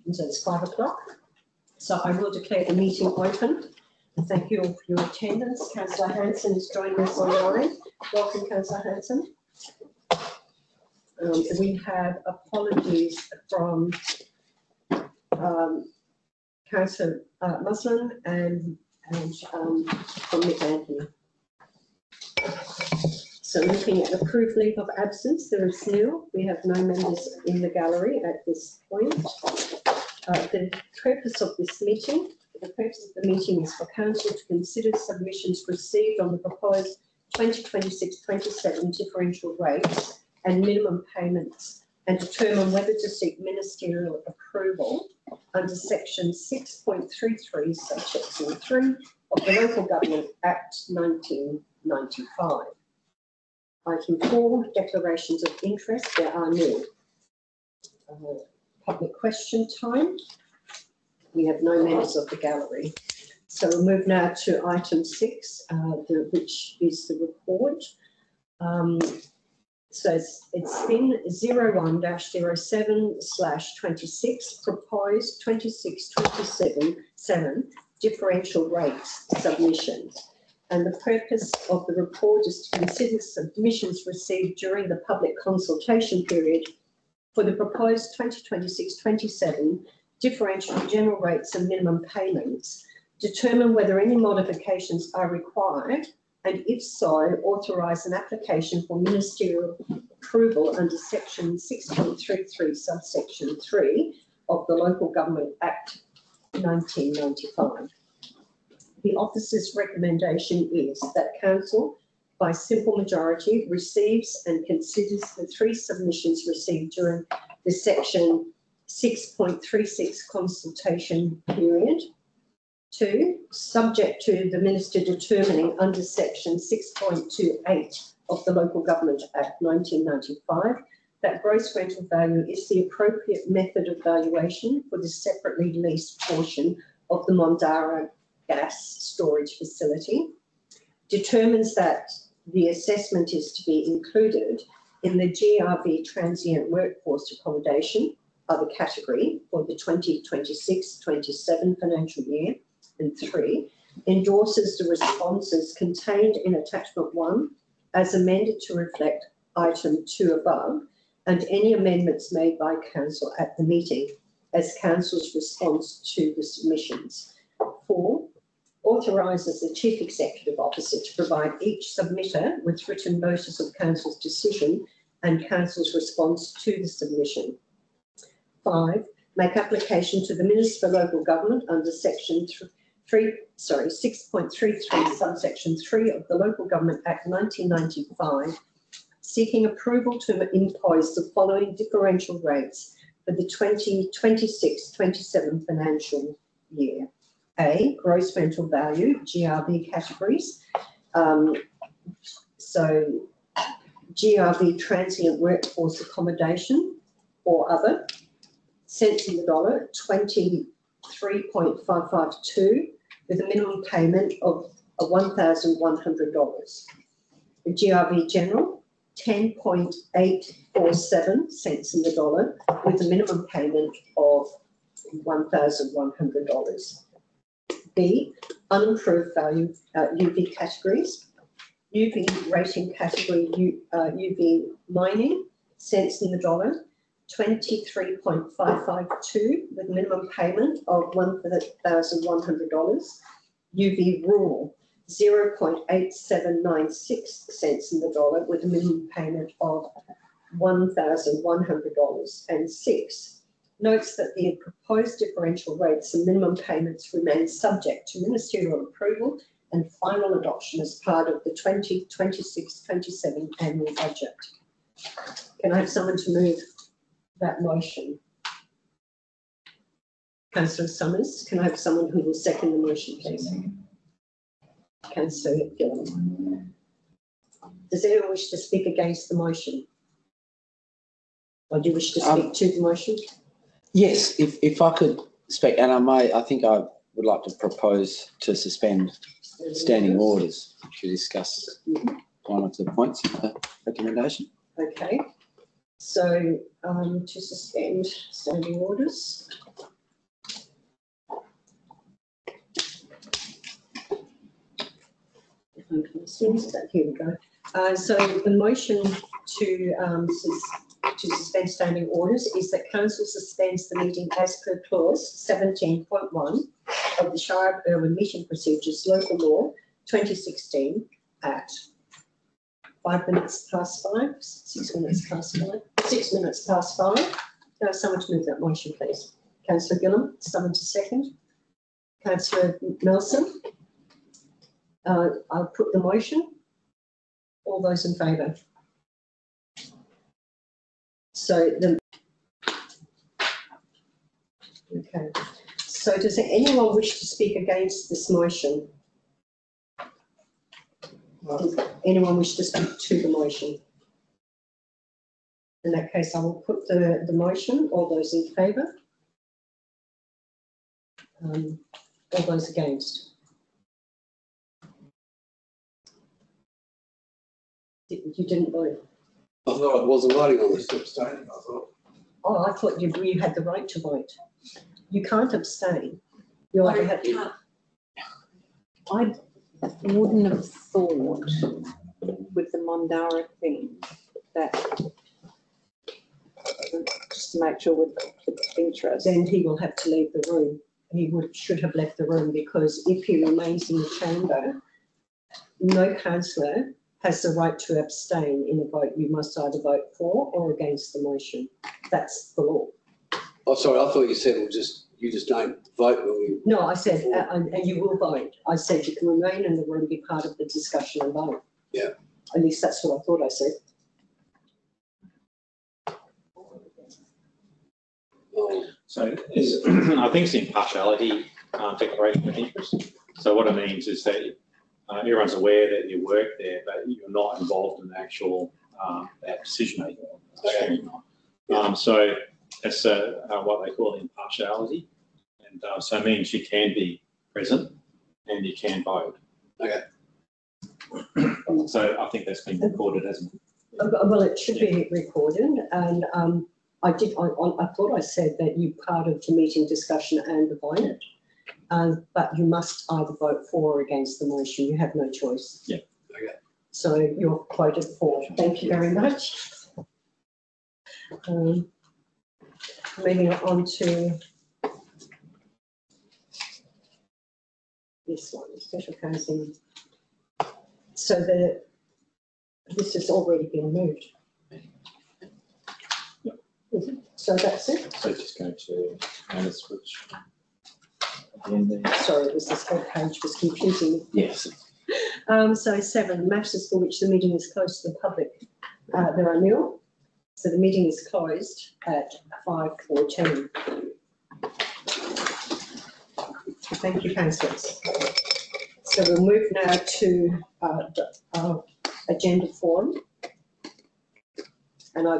So it's 5 o'clock. So I will declare the meeting open. And thank you all for your attendance. Councillor Hanson is joining us online. Welcome, Councillor Hanson. We have apologies from Councillor Muslin and from Nick Anthony. So looking at approved leave of absence, there is nil. We have no members in the gallery at this point. The purpose of this meeting, the purpose of the meeting is for Council to consider submissions received on the proposed 2026-27 differential rates and minimum payments and determine whether to seek ministerial approval under section 6.33 subsection 3 of the Local Government Act 1995. Item 4, declarations of interest. There are nil. Public question time. We have no members of the gallery. So we'll move now to item 6, which is the report. So it's been 01-07/26 proposed 26-27 differential rates submissions. And the purpose of the report is to consider submissions received during the public consultation period for the proposed 2026-27 differential general rates and minimum payments, determine whether any modifications are required, and if so, authorise an application for ministerial approval under section 6.33 subsection 3 of the Local Government Act 1995. The officer's recommendation is that Council, by simple majority, receives and considers the 3 submissions received during the section 6.36 consultation period. 2, subject to the Minister determining under section 6.28 of the Local Government Act 1995 that gross rental value is the appropriate method of valuation for the separately leased portion of the Mondara gas storage facility, determines that the assessment is to be included in the GRV transient workforce accommodation, other category, for the 2026-27 financial year, and 3, endorses the responses contained in attachment 1 as amended to reflect item 2 above, and any amendments made by Council at the meeting as Council's response to the submissions. 4, authorises the Chief Executive Officer to provide each submitter with written notice of Council's decision and Council's response to the submission. 5, make application to the Minister for Local Government under section 6.33 subsection 3 of the Local Government Act 1995, seeking approval to impose the following differential rates for the 2026-27 financial year. A, gross rental value, GRV categories. So GRV transient workforce accommodation or other, cents in the dollar, 23.552 with a minimum payment of $1,100. The GRV general, 10.847 cents in the dollar with a minimum payment of $1,100. B, unimproved value UV categories. UV rating category UV mining, cents in the dollar, 23.552 with minimum payment of $1,100. UV rural, 0.8796 cents in the dollar with a minimum payment of $1,100. And 6, notes that the proposed differential rates and minimum payments remain subject to ministerial approval and final adoption as part of the 2026-27 annual budget. Can I have someone to move that motion? Councillor Summers, can I have someone who will second the motion, please? Councillor Gillam. Does anyone wish to speak against the motion? Or do you wish to speak to the motion? Yes, if I could speak, and I think I would like to propose to suspend standing orders to discuss one of the points of the recommendation. Okay, so to suspend standing orders. Okay, so here we go. So the motion to suspend standing orders is that council suspends the meeting as per clause 17.1 of the Shire of Irwin Meeting Procedures Local Law 2016 at 5 minutes past 5, 6 minutes past 5, 6 minutes past 5. Someone to move that motion, please. Councillor Gillum, someone to second. Councillor Nelson. I'll put the motion. All those in favour? So okay. So does anyone wish to speak against this motion? Does anyone wish to speak to the motion? In that case, I will put the motion. All those in favour? All those against? You didn't vote? I thought I wasn't voting on this. Abstaining, I thought. Oh, I thought you had the right to vote. You can't abstain. You either have to. I wouldn't have thought with the Mondara thing that just to make sure with conflict of interest. Then he will have to leave the room. He should have left the room, because if he remains in the chamber, no councillor has the right to abstain in a vote. You must either vote for or against the motion. That's the law. Oh, sorry, I thought you said you just don't vote when we. No, I said, and you will vote. I said you can remain in the room, be part of the discussion and vote. Yeah. At least that's what I thought I said. Oh, So I think it's the impartiality declaration of interest. So what it means is that everyone's aware that you work there, but you're not involved in the actual that decision making. So that's what they call impartiality, and so it means you can be present and you can vote. okay. So I think that's been recorded, hasn't it? Well, it should be recorded, and I thought I said that you're part of the meeting discussion and the vote, but you must either vote for or against the motion. You have no choice. Yeah. Okay. So you're quoted for. Thank you very much. Moving on to this one, special housing. So this has already been moved. Is it? So that's it? So just go to notice switch. And then, Sorry, this whole page was confusing me. Yes. So 7, matters for which the meeting is closed to the public. There are nil. So the meeting is closed at 5:14. Thank you, councillors. So we'll move now to our agenda forum. And I